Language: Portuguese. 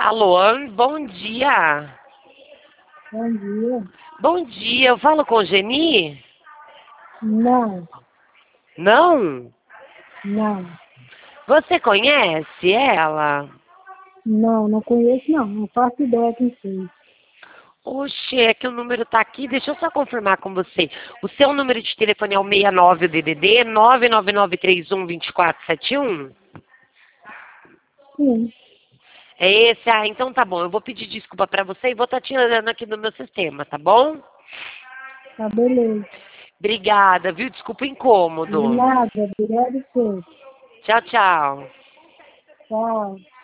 Alô, bom dia. Bom dia. Bom dia, eu falo com Geni? Não, Não? não, Você conhece ela? não conheço não, não faço ideia quem fez. Oxe, é que o número tá aqui, deixa eu só confirmar com você. O seu número de telefone é o 69 DDD 999312471? Sim, É esse? Ah, então tá bom. Eu vou pedir desculpa pra você e vou estar tirando aqui do meu sistema, tá bom? tá beleza. Obrigada, viu? Desculpa o De incômodo. nada, obrigado a você. Tchau, tchau. Tchau.